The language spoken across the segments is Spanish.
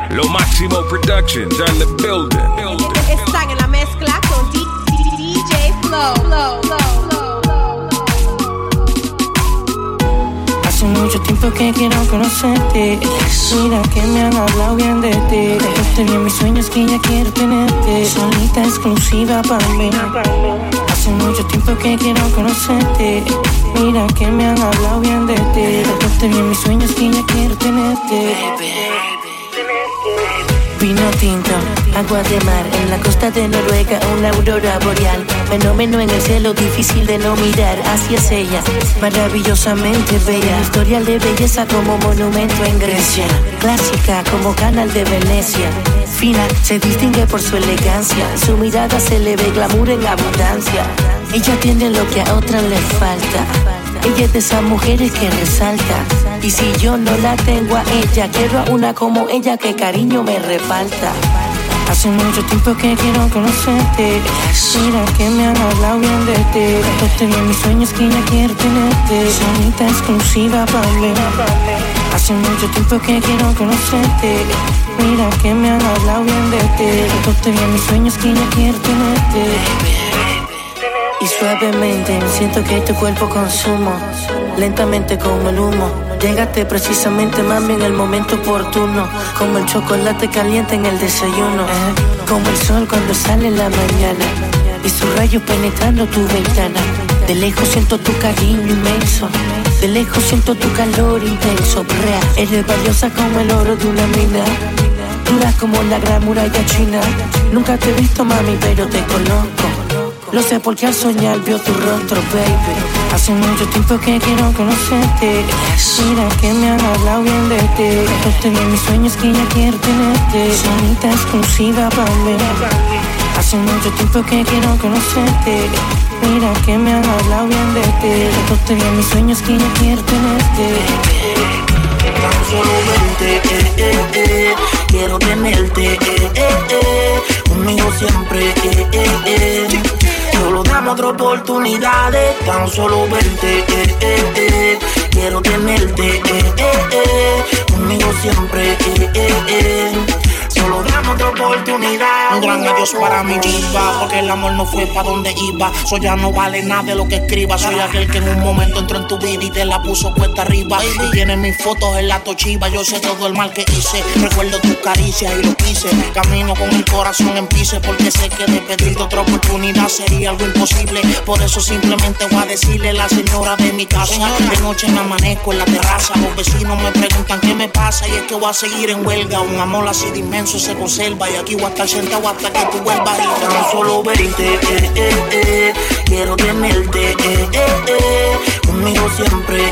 Lo Máximo Productions on the building. Están en la mezcla con DJ Flow. Hace mucho tiempo que quiero conocerte. Mira que me han hablado bien de ti. Te vi en mis sueños que ya quiero tenerte. Solita, exclusiva para mí. Hace mucho tiempo que quiero conocerte. Mira que me han hablado bien de ti. Te vi en mis sueños que ya quiero tenerte. Vino tinto, agua de mar, en la costa de Noruega, una aurora boreal. Fenómeno en el cielo, difícil de no mirar. Así es ella, maravillosamente bella. Historial de belleza como monumento en Grecia. Clásica como canal de Venecia. Fina, se distingue por su elegancia. Su mirada se le ve glamour en abundancia. Ella tiene lo que a otras les falta. Ella es de esas mujeres que resalta. Y si yo no la tengo a ella, quiero a una como ella que cariño me reparta. Hace mucho tiempo que quiero conocerte. Mira que me han hablado bien de ti. Te vi en mis sueños que ya quiero tenerte. Solita, exclusiva para mí. Hace mucho tiempo que quiero conocerte. Mira que me han hablado bien de ti. Te vi en mis sueños que ya quiero tenerte. Y suavemente siento que tu cuerpo consumo. Lentamente como el humo. Llegaste precisamente, mami, en el momento oportuno. Como el chocolate caliente en el desayuno. Como el sol cuando sale en la mañana. Y sus rayos penetrando tu ventana. De lejos siento tu cariño inmenso. De lejos siento tu calor intenso. Eres valiosa como el oro de una mina. Dura como la gran muralla china. Nunca te he visto, mami, pero te conozco. Lo sé porque al soñar vio tu rostro, baby. Hace mucho tiempo que quiero conocerte. Mira que me han hablado bien de ti. Te vi en mis sueños que ya quiero tenerte. Solita, exclusiva para mí. Hace mucho tiempo que quiero conocerte. Mira que me han hablado bien de ti. Te vi en mis sueños que ya quiero tenerte. Tan solo vente, quiero tenerte, conmigo siempre, solo dame otra oportunidad, tan solo vente, quiero tenerte, conmigo siempre, solo dame otra oportunidad. Un gran adiós para mi diva, porque el amor no fue para donde iba. Soy ya no vale nada de lo que escriba. Soy aquel que en un momento entró en tu vida y te la puso cuesta arriba. Y tiene mis fotos en la tochiva. Yo sé todo el mal que hice. Recuerdo tus caricias y lo quise. Camino con el corazón en piso, porque sé que de pedirte otra oportunidad sería algo imposible. Por eso simplemente voy a decirle a la señora de mi casa. De noche me amanezco en la terraza. Los vecinos me preguntan qué me pasa. Y es que voy a seguir en huelga. Un amor así de inmenso se conserva. Y aquí voy a estar sentado hasta que tú vuelvas. Y tan solo verte, quiero tenerte, conmigo siempre,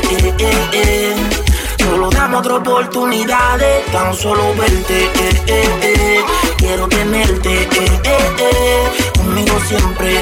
solo dame otra oportunidad, tan solo verte, quiero tenerte, conmigo siempre,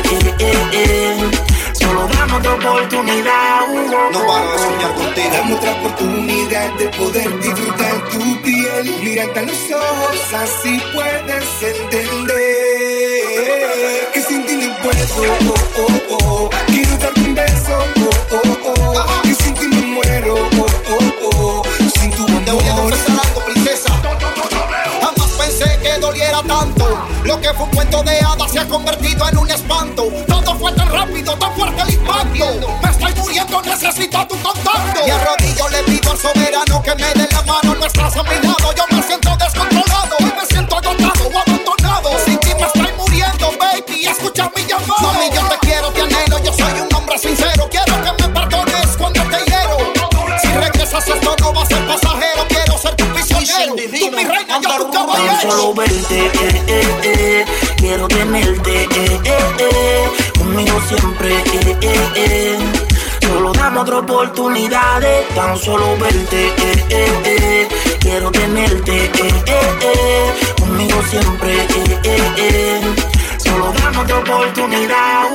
solo dame otra oportunidad. No van a soñar contigo. Dame otra oportunidad de poder disfrutar tu piel. Mírate a los ojos, así puedes entender que sin ti no puedo, quiero darte un beso, que sin ti me muero, sin tu amor. Te voy a confesar algo, princesa. Jamás pensé que doliera tanto. Lo que fue un cuento de hadas se ha convertido en un espanto. Todo fue tan rápido, tan fuerte el impacto. Me estoy muriendo, necesito tu contacto. Y arrodillo le pido al soberano que me dé la mano. No estás a mi lado, yo me siento descontrolado. Y me siento agotado o abandonado. Sin ti me estoy muriendo, baby, escucha mi llamado. Mami, yo te quiero, te anhelo, yo soy un hombre sincero. Quiero que me perdones cuando te hiero. Si regresas esto no va a ser pasajero. Quiero ser tu prisionero, tú mi reina, yo tu caballero. Tan solo verte, quiero tenerte, conmigo siempre, solo dame otra oportunidad, tan solo verte, quiero tenerte, conmigo siempre, solo dame otra oportunidad.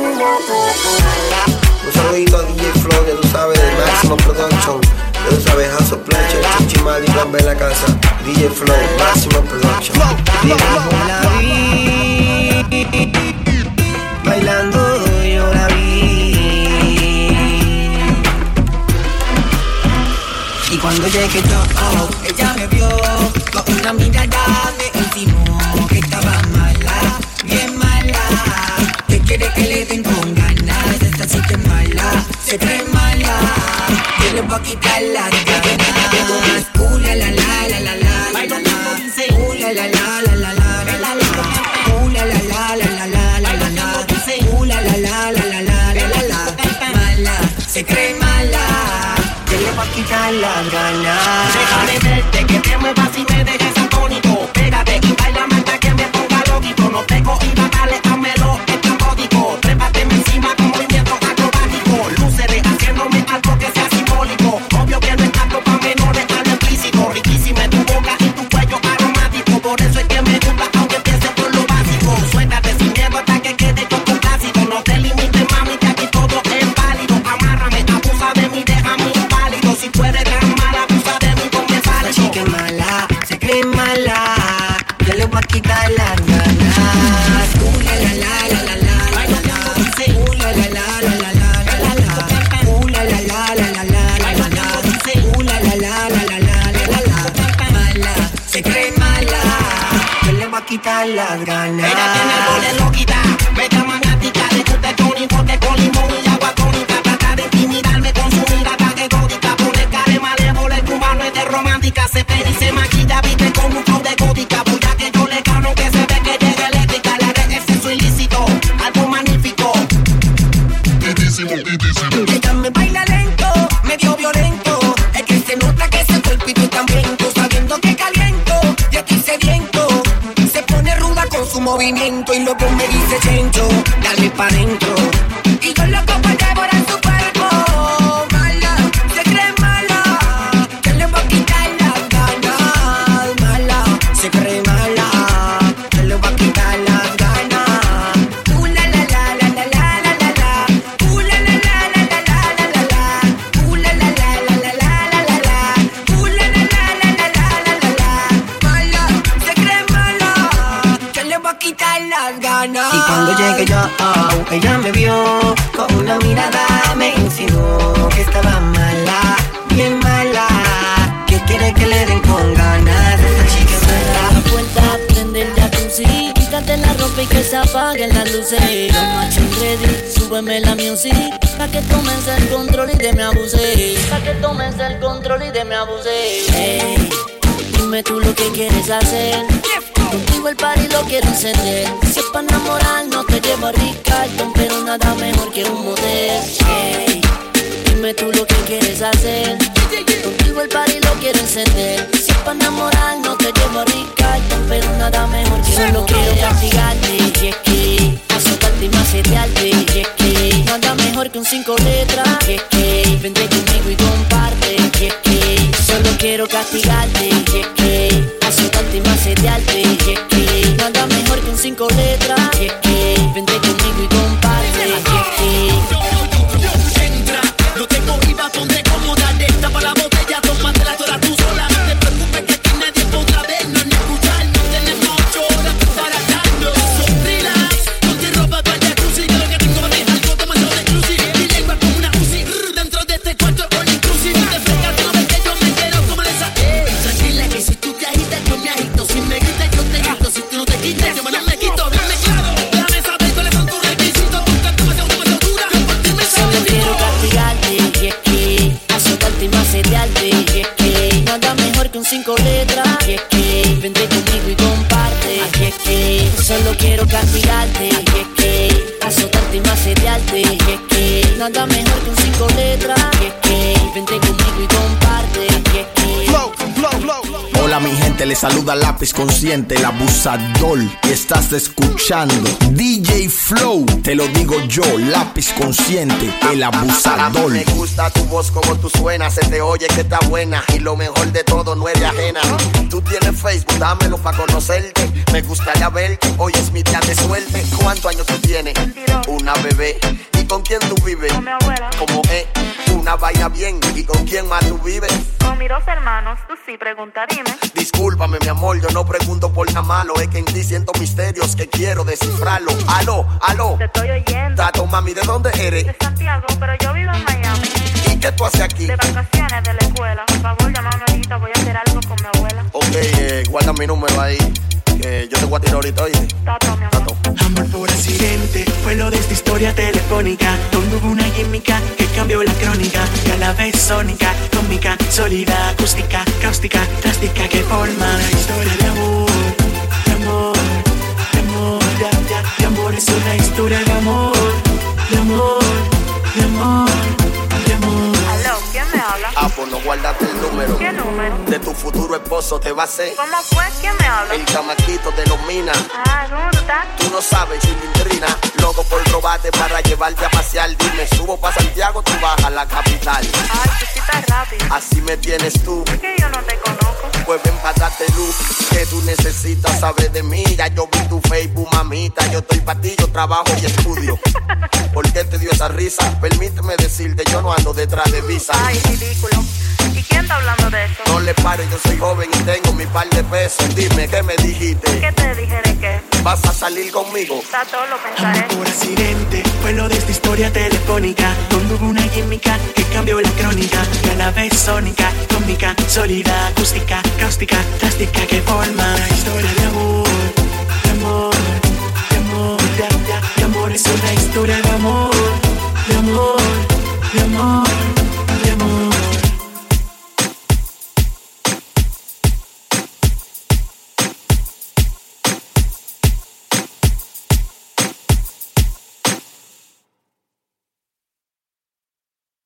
Un saludito a DJ Flow, ya tú sabes, de Máximo Production. Ya tú sabes, House of Pleasure, Chichi Mal y Bamba en la casa. DJ Flow, Máximo Production. La vi, bailando yo la vi. Y cuando llegué yo, ella me vio con una una mirada me insinuó que estaba mala, bien mala. Que quiere que le den con ganas. Esta sí que es mala, se cree mala. Que le voy a quitar las ganas. La la la la la la. La la la la la la. La la la la la la la la. La la la la la la la. Mala, se cree mala. Que le voy a quitar las ganas. Déjame verte, que te muevas y me dejes atónico. Pégate y baila hasta que me ponga loquito. No tengo iba, dale, hámelo, es tan código. Trépateme encima con movimientos acrobáticos. Luceré haciéndome algo que sea simbólico. Obvio que no es tanto pa' menores, algo explícito. Riquísima en tu boca y tu cuello aromático. Por eso es que me gusta, aunque empiece por lo básico. Suéltate sin miedo hasta que quede yo con clásico. No te limites, mami, que aquí todo es válido. Amárrame, abusa de mí, déjame inválido. Si tú eres tan mala, abusa de mí, ponme válido. Esta chica es mala, se cree mala. Yo le voy a quitar las ganas. La la la la la la. La la la la la la. La la la la la la. La la la la la. Mala, se cree mala. Yo le voy a quitar las ganas. Ella tiene el bole loquita, bella maniática. Le gusta el Tony porque con limón y agua tónica. Trata de intimidarme con su mirada egótica. Pone cara de malévola, el cubano es de romántica. Se peina y se maquilla, viste con un flow de gótica. Puya que yo le gano, que se ve que llega eléctrica. Le haré exceso ilícito, algo magnífico. Ella me baila lento, medio violento. Es que se nota que ese cuerpito es tan viento. Sabiendo que caliento, y aquí sediento. Se pone ruda con su movimiento. Y luego me dice chencho, dale pa' dentro. Y yo loco por devorar su cuerpo. Mala, se cree mala. Que le voy a quitar las ganas. Mala, se cree mala. Que le voy a quitar las ganas. La la la la la la la la la. La la la la la la la la la. La la la la la la la la la. La la la la la la la la. Mala, se cree mala. Que le voy a quitar las ganas. Y cuando llegué yo, ella me vio. Con una mirada me insinuó que estaba mala, bien mala. Que quiere que le den con ganas. Esta chica es mala. La puerta, prende el jacuzzi, quítate la ropa y que se apaguen las luces. Los machos ready, súbeme la music, pa' que tomes el control y de me abuse. Pa' que tomes el control y de me abuse. Hey, dime tú lo que quieres hacer. Contigo el party lo quiero encender. Si es pa' enamorar no te llevo a Ricardo, pero nada mejor que un motel. Hey, dime tú lo que quieres hacer. Contigo el party lo quiero encender. Si es pa' enamorar no te llevo a Ricardo, pero nada mejor que solo quiero castigarte. Y es que azotarte y macetearte. Y es que nada mejor que un 5 letras. Y es que vente conmigo y comparte. Y es que solo quiero castigarte. Y es que azotarte y macetearte. Y es que nada mejor que un 5 letras. Y es que vente conmigo y comparte. Y es que Entra, no tengo IVA, ponte cómoda. Destapa la botella, tómatela toda tú sola. No te preocupes que aquí nadie podrá vernos ni escucharnos. Tenemos 8 horas para darnos. Relax, ponte ropa para el jacuzzi. Que lo que tengo es algo demasiado exclusive. Mi lengua como una Uzi, dentro de este cuarto all inclusive. Te frescas, tú no ves que yo me quiero como de esa. Tranquila que si tú te agitas yo me agito. Si me gritas yo te grito. Si tú no te quitas yo me quito. Dame claro, déjame saber cuáles son tus requisitos. Tú estás demasiado dura, por ti me solo quiero castigarte. Y es que azotarte y macetearte. Y es que nada mejor que un 5 letras. Y es que vente conmigo y comparte. Y es que solo quiero castigarte. Y es que azotarte y macetearte. Y es que nada mejor que un 5 letras. Y es que vente conmigo y comparte. Y es que Flow, flow, flow. Hola mi gente, les saluda Lápiz Consciente, el abusador. Estás escuchando DJ Flow, te lo digo yo, Lápiz Consciente, el abusador. Me gusta tu voz como tú suenas, se te oye que está buena y lo mejor de todo no eres ajena. Tú tienes Facebook, dámelo pa' conocerte. Me gustaría verte, hoy es mi día de suerte. ¿Cuántos años tú tienes? 22. Una bebé. ¿Y con quién tú vives? Con mi abuela. Como es, una vaina bien. ¿Y con quién más tú vives? Con mis 2 hermanos, tú sí pregunta, dime. Discúlpame mi amor, yo no pregunto por nada malo. Es que en ti siento misterios que quiero descifrarlo. Aló, aló. Te estoy oyendo. Tato, mami, ¿de dónde eres? De Santiago, pero yo vivo en Miami. ¿Y qué tú haces aquí? De vacaciones de la escuela. Por favor, llámame ahorita, voy a hacer algo con mi abuela. Ok, Ok, guarda mi número ahí. Yo te voy a tirar ahorita, oíste. Tato, mi amor. Amor por accidente, fue lo de esta historia telefónica, donde hubo una química que cambió la crónica, y a la vez sónica, cómica, sólida, acústica, cáustica, drástica, que forma una historia de amor, de amor, de amor, de amor, es una historia de amor, de amor, de amor, de amor. Aló, ¿quién me habla? Ah, pues no guardaste el número. ¿Qué número? De tu futuro esposo te va a ser. ¿Cómo fue? ¿Quién me habla? El chamaquito de los minas. Ah, ¿cómo tú estás? Tú no sabes, chilindrina. Loco por robarte para llevarte a pasear. Dime, subo pa' Santiago, tú vas a la capital. Ay, tú sí estás rápido. Así me tienes tú. Es que yo no te conozco. Pues ven pa' darte luz. Que tú necesitas saber de mí. Ya yo vi tu Facebook, mamita. Yo estoy pa' ti, yo trabajo y estudio. ¿Por qué te dio esa risa? Permíteme decirte, yo no ando detrás de visa. Ay, ridículo. ¿Y quién está hablando de eso? No le pares, yo soy joven y tengo mi par de pesos. Dime, ¿qué me dijiste? ¿Qué te dije de qué? ¿Vas a salir conmigo? Está todo lo pensaré. Amor por accidente, fue lo de esta historia telefónica, donde hubo una química que cambió la crónica, y a la vez sónica, cómica, sólida, acústica, cáustica, drástica, que forma una historia de amor, de amor, de amor, de amor, es una historia de amor.